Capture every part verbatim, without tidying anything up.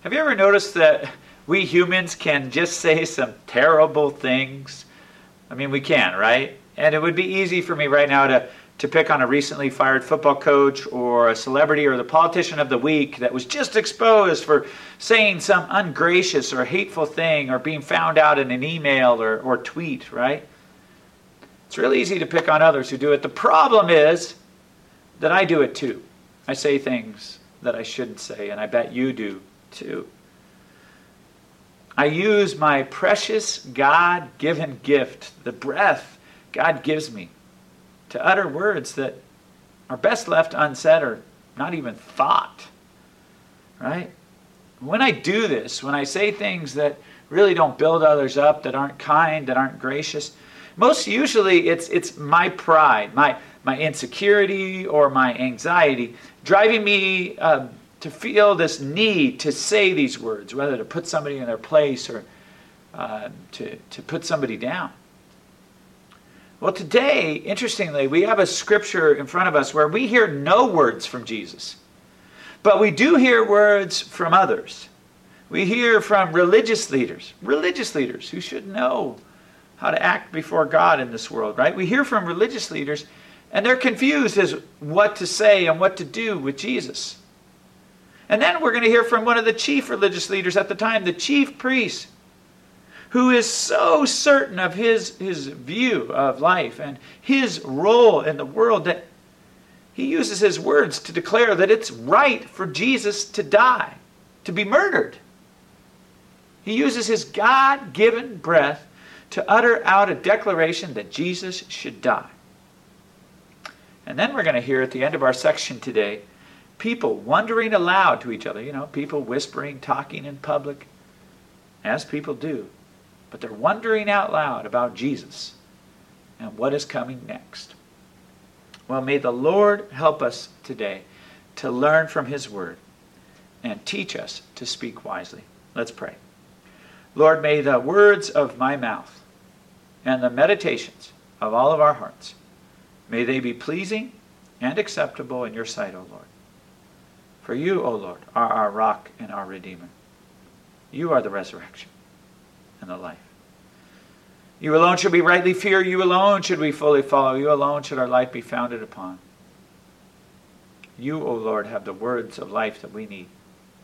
Have you ever noticed that we humans can just say some terrible things? I mean, we can, right? And it would be easy for me right now to, to pick on a recently fired football coach or a celebrity or the politician of the week that was just exposed for saying some ungracious or hateful thing or being found out in an email or, or tweet, right? It's really easy to pick on others who do it. The problem is that I do it too. I say things that I shouldn't say, and I bet you do too. I use my precious God-given gift, the breath God gives me, to utter words that are best left unsaid or not even thought, right? When I do this, when I say things that really don't build others up, that aren't kind, that aren't gracious, most usually it's it's my pride, my my insecurity or my anxiety driving me uh, to feel this need to say these words, whether to put somebody in their place or uh, to, to put somebody down. Well, today, interestingly, we have a scripture in front of us where we hear no words from Jesus, but we do hear words from others. We hear from religious leaders, religious leaders who should know how to act before God in this world, right? We hear from religious leaders, and they're confused as what to say and what to do with Jesus. And then we're going to hear from one of the chief religious leaders at the time, the chief priest, who is so certain of his, his view of life and his role in the world that he uses his words to declare that it's right for Jesus to die, to be murdered. He uses his God-given breath to utter out a declaration that Jesus should die. And then we're going to hear at the end of our section today, people wondering aloud to each other, you know, people whispering, talking in public, as people do. But they're wondering out loud about Jesus and what is coming next. Well, may the Lord help us today to learn from his word and teach us to speak wisely. Let's pray. Lord, may the words of my mouth and the meditations of all of our hearts, may they be pleasing and acceptable in your sight, O Lord. For you, O Lord, are our rock and our Redeemer. You are the resurrection and the life. You alone should we rightly fear. You alone should we fully follow. You alone should our life be founded upon. You, O Lord, have the words of life that we need.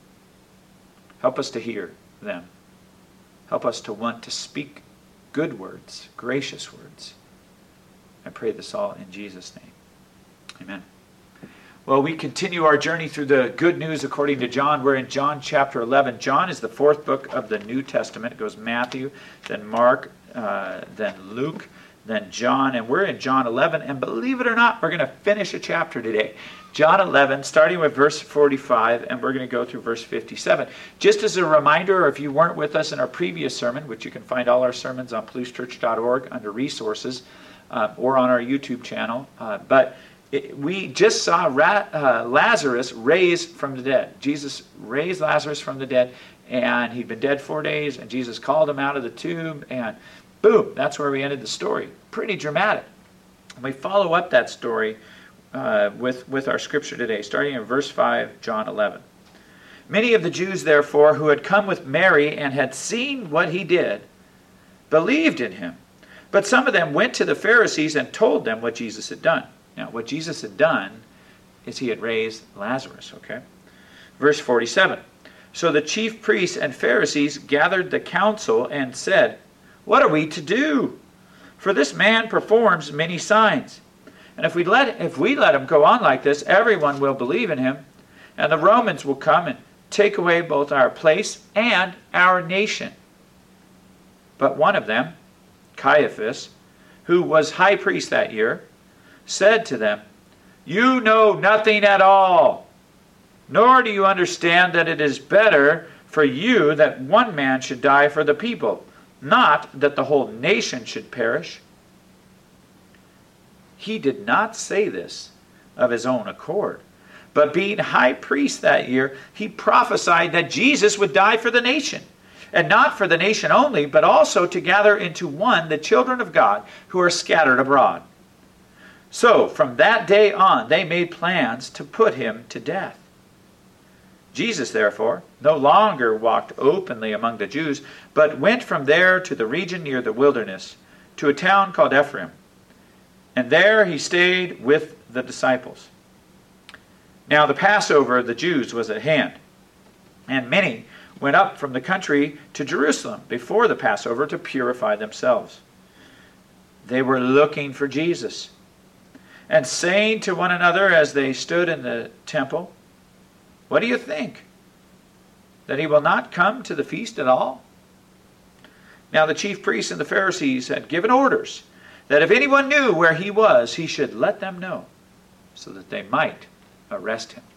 Help us to hear them. Help us to want to speak good words, gracious words. I pray this all in Jesus' name. Amen. Well, we continue our journey through the good news according to John. We're in John chapter eleven. John is the fourth book of the New Testament. It goes Matthew, then Mark, uh, then Luke, then John. And we're in John eleven. And believe it or not, we're going to finish a chapter today. John eleven, starting with verse forty-five, and we're going to go through verse fifty-seven. Just as a reminder, if you weren't with us in our previous sermon, which you can find all our sermons on palouse church dot org under resources, uh, or on our YouTube channel, uh, but it, we just saw Ra- uh, Lazarus raised from the dead. Jesus raised Lazarus from the dead, and he'd been dead four days, and Jesus called him out of the tomb, and boom, that's where we ended the story. Pretty dramatic. And we follow up that story Uh, with, with our scripture today, starting in verse five, John eleven. Many of the Jews, therefore, who had come with Mary and had seen what he did, believed in him. But some of them went to the Pharisees and told them what Jesus had done. Now, what Jesus had done is he had raised Lazarus, okay? Verse forty-seven. So the chief priests and Pharisees gathered the council and said, "What are we to do? For this man performs many signs. And if we let if we let him go on like this, everyone will believe in him, and the Romans will come and take away both our place and our nation." But one of them, Caiaphas, who was high priest that year, said to them, "You know nothing at all, nor do you understand that it is better for you that one man should die for the people, not that the whole nation should perish." He did not say this of his own accord, but being high priest that year, he prophesied that Jesus would die for the nation, and not for the nation only, but also to gather into one the children of God who are scattered abroad. So from that day on, they made plans to put him to death. Jesus, therefore, no longer walked openly among the Jews, but went from there to the region near the wilderness, to a town called Ephraim. And there he stayed with the disciples. Now the Passover of the Jews was at hand, and many went up from the country to Jerusalem before the Passover to purify themselves. They were looking for Jesus, and saying to one another as they stood in the temple, "What do you think? That he will not come to the feast at all?" Now the chief priests and the Pharisees had given orders that if anyone knew where he was, he should let them know, so that they might arrest him.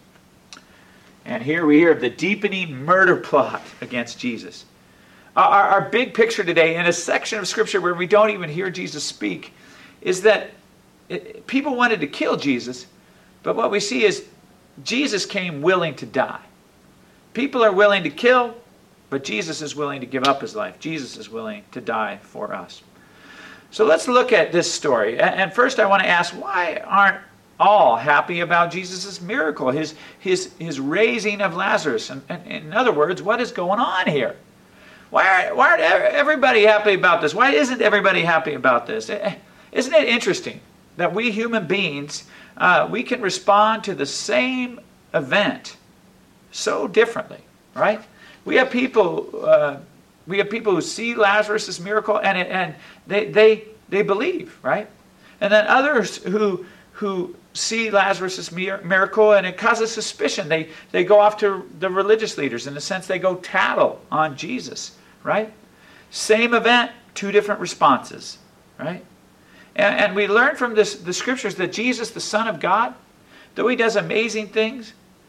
And here we hear of the deepening murder plot against Jesus. Our, our big picture today, in a section of Scripture where we don't even hear Jesus speak, is that it, people wanted to kill Jesus, but what we see is Jesus came willing to die. People are willing to kill, but Jesus is willing to give up his life. Jesus is willing to die for us. So let's look at this story. And first I want to ask, why aren't all happy about Jesus' miracle, his, his, his raising of Lazarus? And, and in other words, what is going on here? Why aren't, why aren't everybody happy about this? Why isn't everybody happy about this? Isn't it interesting that we human beings, uh, we can respond to the same event so differently, right? We have people, uh, we have people who see Lazarus' miracle and it, and they they they believe, right? And then others who who see Lazarus' miracle and it causes suspicion. They they go off to the religious leaders. In a sense, they go tattle on Jesus, right? Same event, two different responses, right? And, and we learn from this the scriptures that Jesus, the Son of God, though he does amazing things,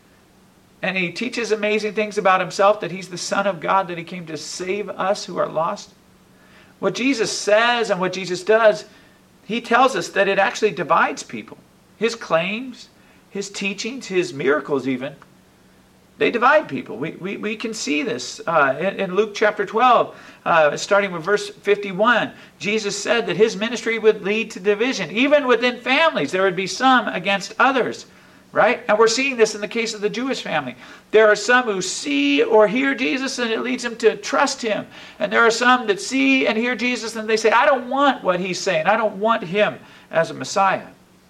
and he teaches amazing things about himself, that he's the Son of God, that he came to save us who are lost. What Jesus says and what Jesus does, he tells us that it actually divides people. His claims, his teachings, his miracles even, they divide people. We, we, we can see this uh, in, in Luke chapter twelve, uh, starting with verse fifty-one. Jesus said that his ministry would lead to division. Even within families, there would be some against others. Right? And we're seeing this in the case of the Jewish family. There are some who see or hear Jesus and it leads them to trust him. And there are some that see and hear Jesus and they say, I don't want what he's saying. I don't want him as a Messiah.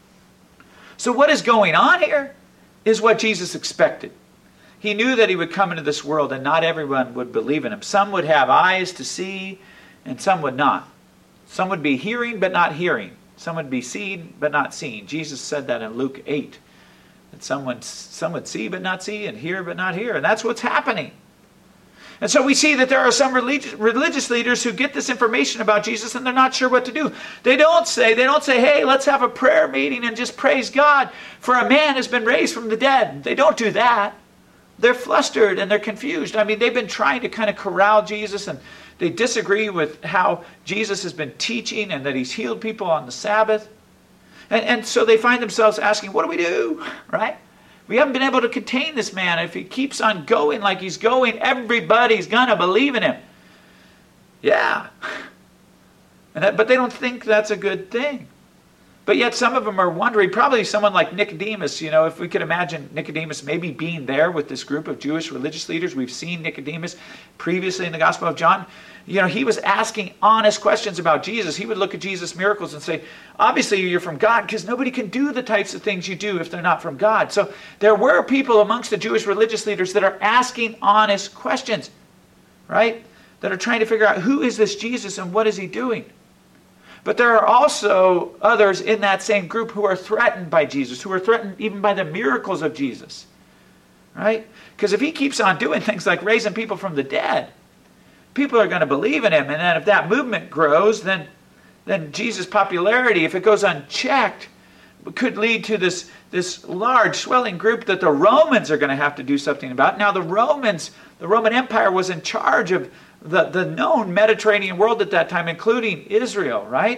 So what is going on here is what Jesus expected. He knew that he would come into this world and not everyone would believe in him. Some would have eyes to see and some would not. Some would be hearing but not hearing. Some would be seeing but not seeing. Jesus said that in Luke eight. That someone, some would see but not see and hear but not hear. And that's what's happening. And so we see that there are some religious, religious leaders who get this information about Jesus and they're not sure what to do. They don't say, they don't say, hey, let's have a prayer meeting and just praise God for a man has been raised from the dead. They don't do that. They're flustered and they're confused. I mean, they've been trying to kind of corral Jesus and they disagree with how Jesus has been teaching and that he's healed people on the Sabbath. And, and so they find themselves asking, what do we do, right? We haven't been able to contain this man. If he keeps on going like he's going, everybody's going to believe in him. Yeah. And that, but they don't think that's a good thing. But yet some of them are wondering, probably someone like Nicodemus, you know, if we could imagine Nicodemus maybe being there with this group of Jewish religious leaders. We've seen Nicodemus previously in the Gospel of John. You know, he was asking honest questions about Jesus. He would look at Jesus' miracles and say, obviously you're from God because nobody can do the types of things you do if they're not from God. So there were people amongst the Jewish religious leaders that are asking honest questions, right? That are trying to figure out who is this Jesus and what is he doing? But there are also others in that same group who are threatened by Jesus, who are threatened even by the miracles of Jesus, right? Because if he keeps on doing things like raising people from the dead, people are going to believe in him. And then if that movement grows, then, then Jesus' popularity, if it goes unchecked, could lead to this, this large swelling group that the Romans are going to have to do something about. Now the Romans, the Roman Empire was in charge of the, the known Mediterranean world at that time, including Israel, right?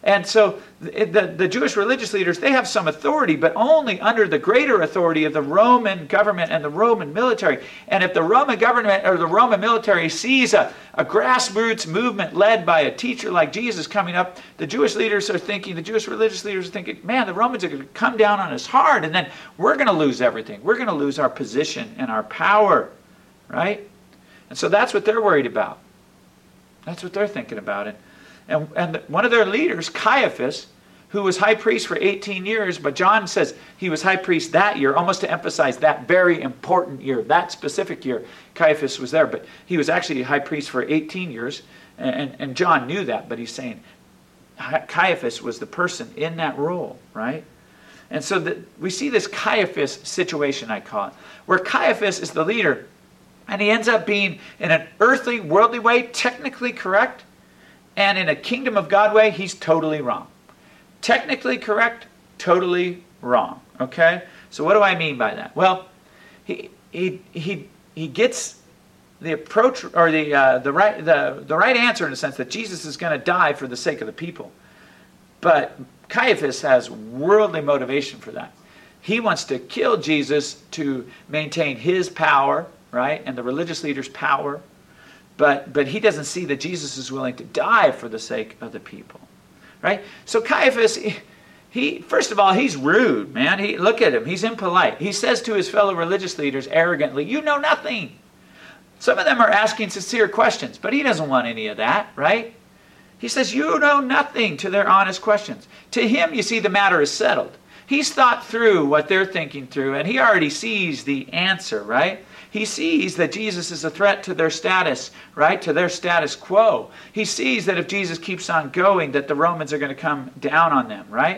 And so the, the, the Jewish religious leaders, they have some authority, but only under the greater authority of the Roman government and the Roman military. And if the Roman government or the Roman military sees a, a grassroots movement led by a teacher like Jesus coming up, the Jewish leaders are thinking, the Jewish religious leaders are thinking, man, the Romans are going to come down on us hard, and then we're going to lose everything. We're going to lose our position and our power, right? And so that's what they're worried about. That's what they're thinking about it. And, and one of their leaders, Caiaphas, who was high priest for eighteen years, but John says he was high priest that year, almost to emphasize that very important year, that specific year, Caiaphas was there. But he was actually high priest for eighteen years, and, and John knew that, but he's saying Caiaphas was the person in that role, right? And so the, we see this Caiaphas situation, I call it, where Caiaphas is the leader, and he ends up being, in an earthly, worldly way, technically correct, and in a kingdom of God way, he's totally wrong. Technically correct, totally wrong. Okay? So what do I mean by that? Well, he he he he gets the approach or the uh, the right the the right answer in the sense that Jesus is going to die for the sake of the people. But Caiaphas has worldly motivation for that. He wants to kill Jesus to maintain his power, right, and the religious leaders' power. But but he doesn't see that Jesus is willing to die for the sake of the people, right? So Caiaphas, he, he first of all, he's rude, man. He look at him. He's impolite. He says to his fellow religious leaders arrogantly, "You know nothing." Some of them are asking sincere questions, but he doesn't want any of that, right? He says, "You know nothing," to their honest questions. To him, you see, the matter is settled. He's thought through what they're thinking through, and he already sees the answer, right? He sees that Jesus is a threat to their status, right? To their status quo. He sees that if Jesus keeps on going, that the Romans are going to come down on them, right?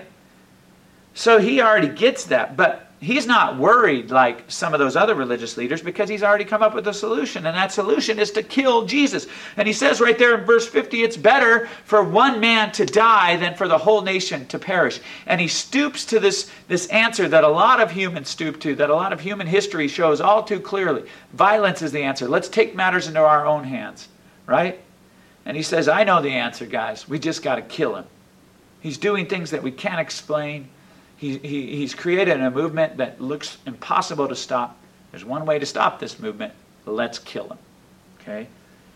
So he already gets that, but he's not worried like some of those other religious leaders because he's already come up with a solution, and that solution is to kill Jesus. And he says right there in verse fifty, it's better for one man to die than for the whole nation to perish. And he stoops to this, this answer that a lot of humans stoop to, that a lot of human history shows all too clearly. Violence is the answer. Let's take matters into our own hands, right? And he says, I know the answer, guys. We just got to kill him. He's doing things that we can't explain. He, he, he's created a movement that looks impossible to stop. There's one way to stop this movement. Let's kill him. Okay?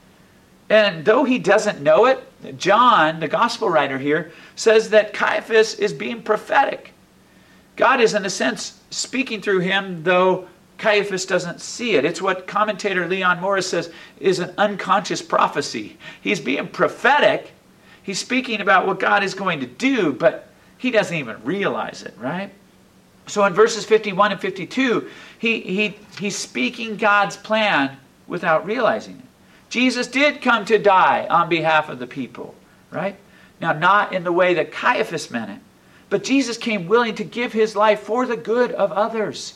And though he doesn't know it, John, the gospel writer here, says that Caiaphas is being prophetic. God is, in a sense, speaking through him, though Caiaphas doesn't see it. It's what commentator Leon Morris says is an unconscious prophecy. He's being prophetic. He's speaking about what God is going to do, but he doesn't even realize it, right? So in verses fifty-one and fifty-two, he, he, he's speaking God's plan without realizing it. Jesus did come to die on behalf of the people, right? Now, not in the way that Caiaphas meant it, but Jesus came willing to give his life for the good of others.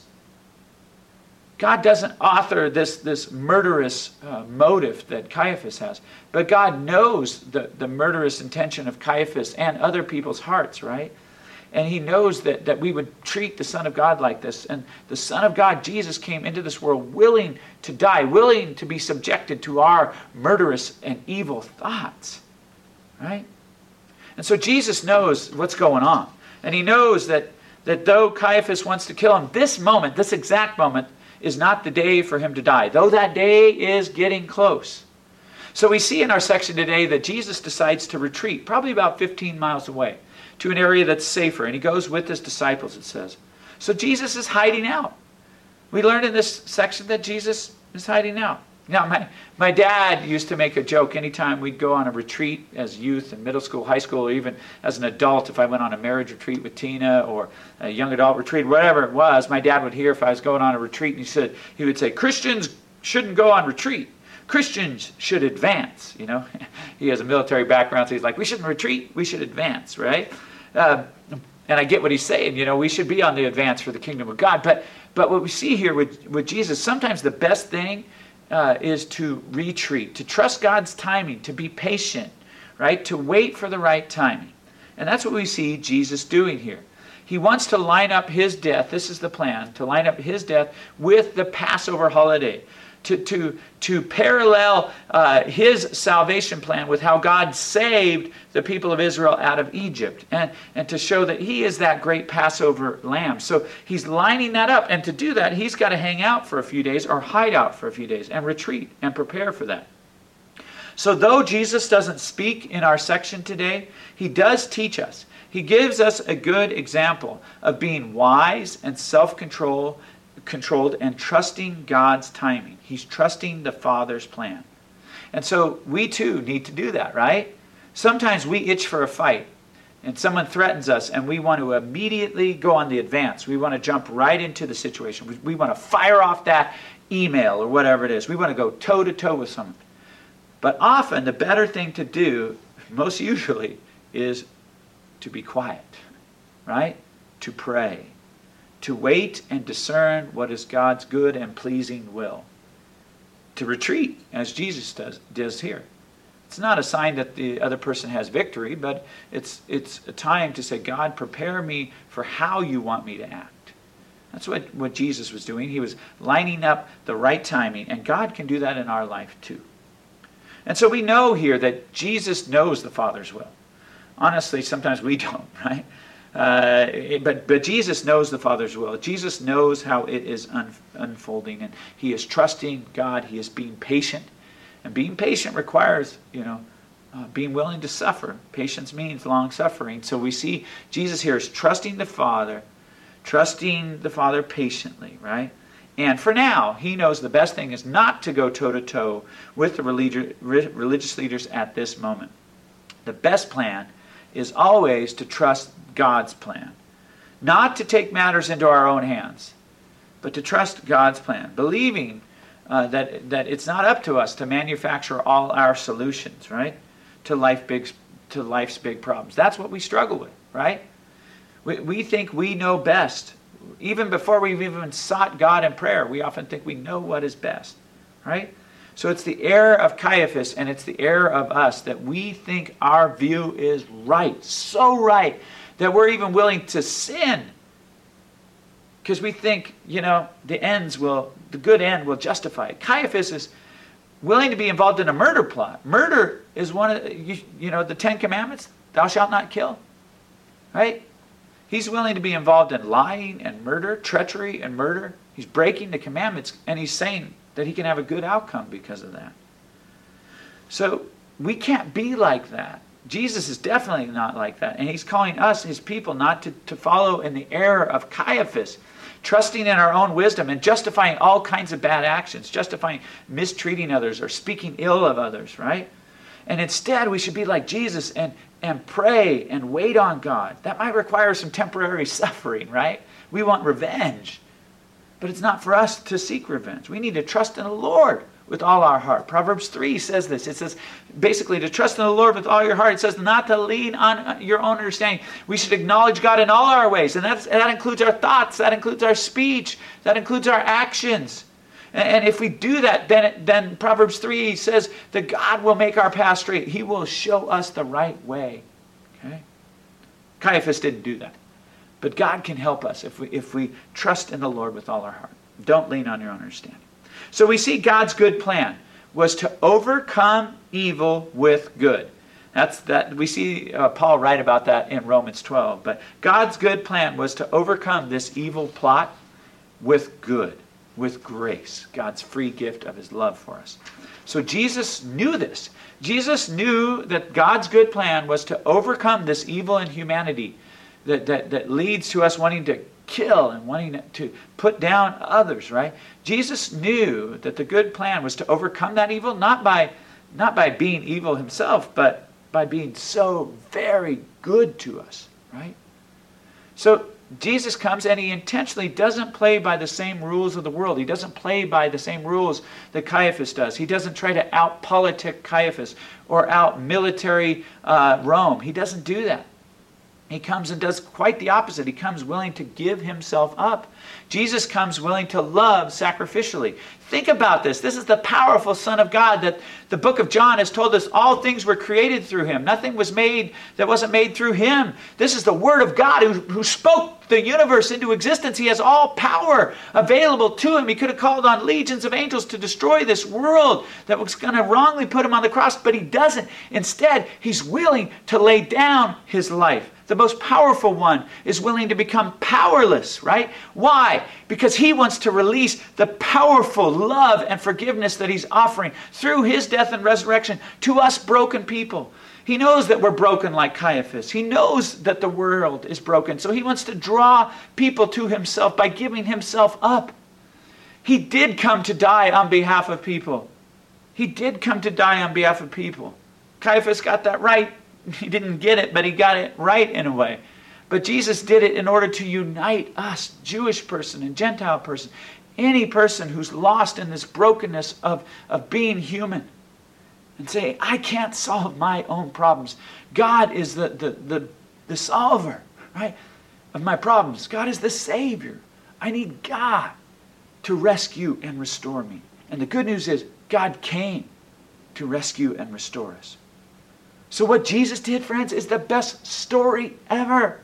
God doesn't author this, this murderous uh, motive that Caiaphas has. But God knows the, the murderous intention of Caiaphas and other people's hearts, right? And he knows that, that we would treat the Son of God like this. And the Son of God, Jesus, came into this world willing to die, willing to be subjected to our murderous and evil thoughts, right? And so Jesus knows what's going on. And he knows that, that though Caiaphas wants to kill him, this moment, this exact moment, is not the day for him to die, though that day is getting close. So we see in our section today that Jesus decides to retreat, probably about fifteen miles away, to an area that's safer, and he goes with his disciples, it says. So Jesus is hiding out. We learned in this section that Jesus is hiding out. Now, my, my dad used to make a joke anytime we'd go on a retreat as youth in middle school, high school, or even as an adult, if I went on a marriage retreat with Tina or a young adult retreat, whatever it was, my dad would hear if I was going on a retreat, and he said, he would say, Christians shouldn't go on retreat. Christians should advance, you know. He has a military background, so he's like, we shouldn't retreat, we should advance, right? Uh, and I get what he's saying, you know, we should be on the advance for the kingdom of God. But but what we see here with, with Jesus, sometimes the best thing uh, is to retreat, to trust God's timing, to be patient, right? To wait for the right timing. And that's what we see Jesus doing here. He wants to line up his death, this is the plan, to line up his death with the Passover holiday. to, to, to parallel uh, his salvation plan with how God saved the people of Israel out of Egypt, and, and to show that he is that great Passover lamb. So he's lining that up, and to do that, he's got to hang out for a few days or hide out for a few days and retreat and prepare for that. So though Jesus doesn't speak in our section today, he does teach us. He gives us a good example of being wise and self-control controlled and trusting God's timing. He's trusting the Father's plan. And so we too need to do that, right? Sometimes we itch for a fight and someone threatens us and we want to immediately go on the advance. We want to jump right into the situation. We, we want to fire off that email or whatever it is. We want to go toe to toe with someone. But often the better thing to do, most usually, is to be quiet, right? To pray. To wait and discern what is God's good and pleasing will. To retreat, as Jesus does, does here. It's not a sign that the other person has victory, but it's, it's a time to say, God, prepare me for how you want me to act. That's what, what Jesus was doing. He was lining up the right timing, and God can do that in our life too. And so we know here that Jesus knows the Father's will. Honestly, sometimes we don't, right? Uh, but but Jesus knows the Father's will. Jesus knows how it is un, unfolding, and he is trusting God. He is being patient, and being patient requires, you know, uh, being willing to suffer. Patience means long suffering. So we see Jesus here is trusting the Father, trusting the Father patiently, right? And for now, he knows the best thing is not to go toe to toe with the religi- religious leaders at this moment. The best plan is always to trust God's plan. Not to take matters into our own hands, but to trust God's plan, believing uh, that, that it's not up to us to manufacture all our solutions, right? To life big, to life's big problems. That's what we struggle with, right? We, we think we know best. Even before we've even sought God in prayer, we often think we know what is best, right? So it's the error of Caiaphas and it's the error of us that we think our view is right, so right, that we're even willing to sin because we think, you know, the ends will, the good end will justify it. Caiaphas is willing to be involved in a murder plot. Murder is one of, you, you know, the Ten Commandments, thou shalt not kill, right? He's willing to be involved in lying and murder, treachery and murder. He's breaking the commandments, and he's saying that he can have a good outcome because of that. So we can't be like that. Jesus is definitely not like that. And he's calling us, his people, not to, to follow in the error of Caiaphas, trusting in our own wisdom and justifying all kinds of bad actions, justifying mistreating others or speaking ill of others, right? And instead, we should be like Jesus and, and pray and wait on God. That might require some temporary suffering, right? We want revenge. But it's not for us to seek revenge. We need to trust in the Lord with all our heart. Proverbs three says this. It says basically to trust in the Lord with all your heart. It says not to lean on your own understanding. We should acknowledge God in all our ways. And that's, that includes our thoughts. That includes our speech. That includes our actions. And, and if we do that, then, it, then Proverbs three says that God will make our path straight. He will show us the right way. Okay? Caiaphas didn't do that. But God can help us if we, if we trust in the Lord with all our heart. Don't lean on your own understanding. So we see God's good plan was to overcome evil with good. That's that. We see uh, Paul write about that in Romans twelve. But God's good plan was to overcome this evil plot with good, with grace, God's free gift of his love for us. So Jesus knew this. Jesus knew that God's good plan was to overcome this evil in humanity that, that, that leads to us wanting to kill and wanting to put down others, right? Jesus knew that the good plan was to overcome that evil, not by, not by being evil himself, but by being so very good to us, right? So Jesus comes and he intentionally doesn't play by the same rules of the world. He doesn't play by the same rules that Caiaphas does. He doesn't try to out-politic Caiaphas or out-military uh, Rome. He doesn't do that. He comes and does quite the opposite. He comes willing to give himself up. Jesus comes willing to love sacrificially. Think about this. This is the powerful Son of God that the book of John has told us all things were created through him. Nothing was made that wasn't made through him. This is the Word of God who, who spoke the universe into existence. He has all power available to him. He could have called on legions of angels to destroy this world that was going to wrongly put him on the cross, but he doesn't. Instead, he's willing to lay down his life. The most powerful one is willing to become powerless, right? Why? Because he wants to release the powerful love and forgiveness that he's offering through his death and resurrection to us broken people. He knows that we're broken like Caiaphas. He knows that the world is broken. So he wants to draw people to himself by giving himself up. He did come to die on behalf of people. He did come to die on behalf of people. Caiaphas got that right. He didn't get it, but he got it right in a way. But Jesus did it in order to unite us, Jewish person and Gentile person, any person who's lost in this brokenness of, of being human, and say, I can't solve my own problems. God is the, the, the, the solver, right, of my problems. God is the Savior. I need God to rescue and restore me. And the good news is God came to rescue and restore us. So what Jesus did, friends, is the best story ever.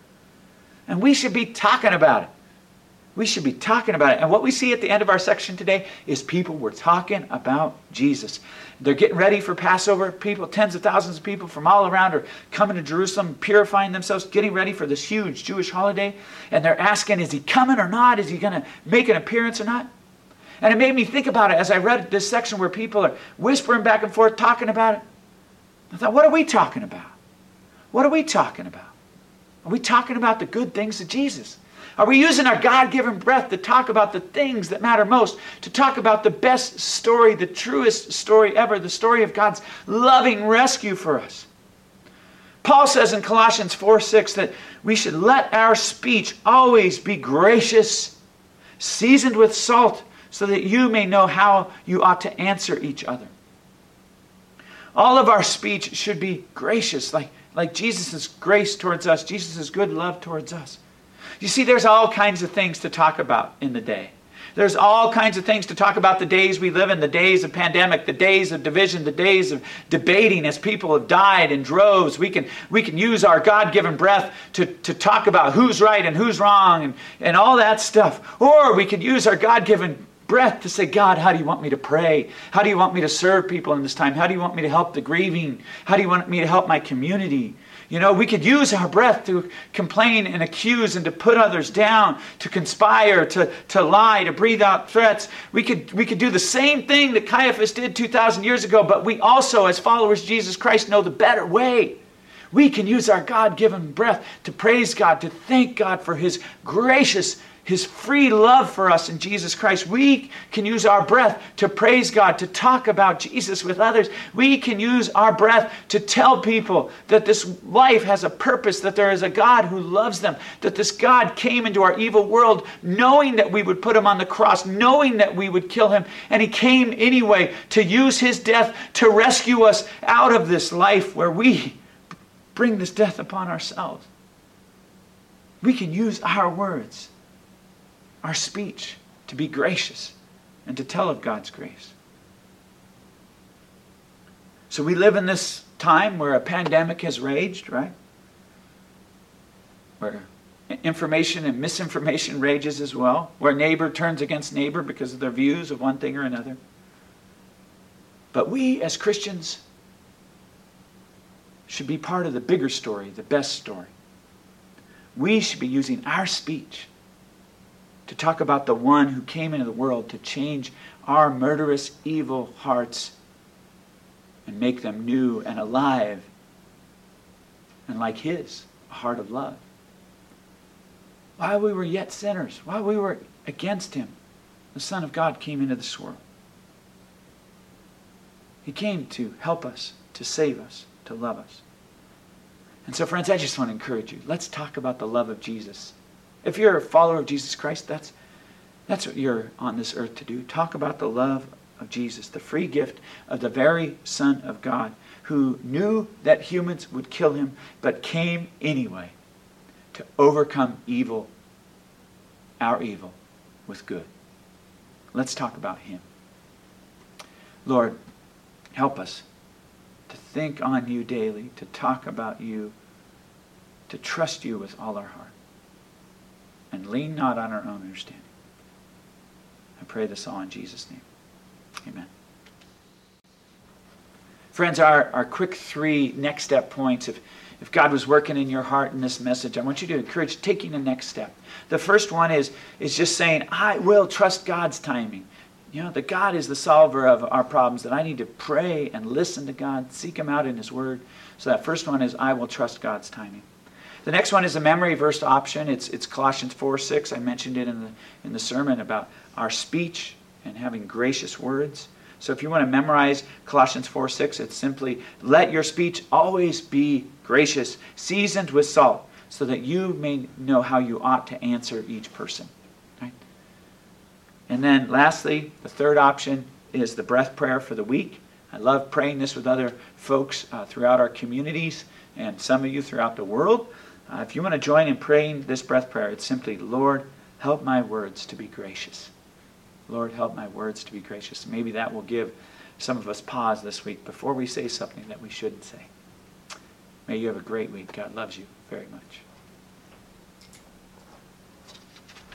And we should be talking about it. We should be talking about it. And what we see at the end of our section today is people were talking about Jesus. They're getting ready for Passover. People, tens of thousands of people from all around are coming to Jerusalem, purifying themselves, getting ready for this huge Jewish holiday. And they're asking, is he coming or not? Is he going to make an appearance or not? And it made me think about it as I read this section where people are whispering back and forth, talking about it. I thought, what are we talking about? What are we talking about? Are we talking about the good things of Jesus? Are we using our God-given breath to talk about the things that matter most? To talk about the best story, the truest story ever, the story of God's loving rescue for us? Paul says in Colossians four six that we should let our speech always be gracious, seasoned with salt, so that you may know how you ought to answer each other. All of our speech should be gracious, like, like Jesus' grace towards us, Jesus' good love towards us. You see, there's all kinds of things to talk about in the day. There's all kinds of things to talk about the days we live in, the days of pandemic, the days of division, the days of debating as people have died in droves. We can, we can use our God-given breath to, to talk about who's right and who's wrong and, and all that stuff. Or we could use our God-given breath to say, God, how do you want me to pray? How do you want me to serve people in this time? How do you want me to help the grieving? How do you want me to help my community? You know, we could use our breath to complain and accuse and to put others down, to conspire, to, to lie, to breathe out threats. We could, we could do the same thing that Caiaphas did two thousand years ago, but we also, as followers of Jesus Christ, know the better way. We can use our God-given breath to praise God, to thank God for His gracious, His free love for us in Jesus Christ. We can use our breath to praise God, to talk about Jesus with others. We can use our breath to tell people that this life has a purpose, that there is a God who loves them, that this God came into our evil world knowing that we would put Him on the cross, knowing that we would kill Him, and He came anyway to use His death to rescue us out of this life where we bring this death upon ourselves. We can use our words, our speech, to be gracious and to tell of God's grace. So we live in this time where a pandemic has raged, right? Where information and misinformation rages as well. Where neighbor turns against neighbor because of their views of one thing or another. But we as Christians should be part of the bigger story, the best story. We should be using our speech to talk about the one who came into the world to change our murderous, evil hearts and make them new and alive and like His, a heart of love. While we were yet sinners, while we were against Him, the Son of God came into this world. He came to help us, to save us, to love us. And so, friends, I just want to encourage you. Let's talk about the love of Jesus. If you're a follower of Jesus Christ, that's, that's what you're on this earth to do. Talk about the love of Jesus, the free gift of the very Son of God, who knew that humans would kill Him, but came anyway to overcome evil, our evil, with good. Let's talk about him. Lord, help us to think on you daily, to talk about you, to trust you with all our heart, and lean not on our own understanding. I pray this all in Jesus' name. Amen. Friends, our, our quick three next step points. If, if God was working in your heart in this message, I want you to encourage taking the next step. The first one is, is just saying, I will trust God's timing. You know, that God is the solver of our problems, that I need to pray and listen to God, seek him out in his word. So that first one is, I will trust God's timing. The next one is a memory verse option. It's it's Colossians four six. I mentioned it in the in the sermon about our speech and having gracious words. So if you want to memorize Colossians four six, it's simply, let your speech always be gracious, seasoned with salt, so that you may know how you ought to answer each person. Right? And then lastly, the third option is the breath prayer for the week. I love praying this with other folks uh, throughout our communities and some of you throughout the world. Uh, if you want to join in praying this breath prayer, it's simply, Lord, help my words to be gracious. Lord, help my words to be gracious. Maybe that will give some of us pause this week before we say something that we shouldn't say. May you have a great week. God loves you very much.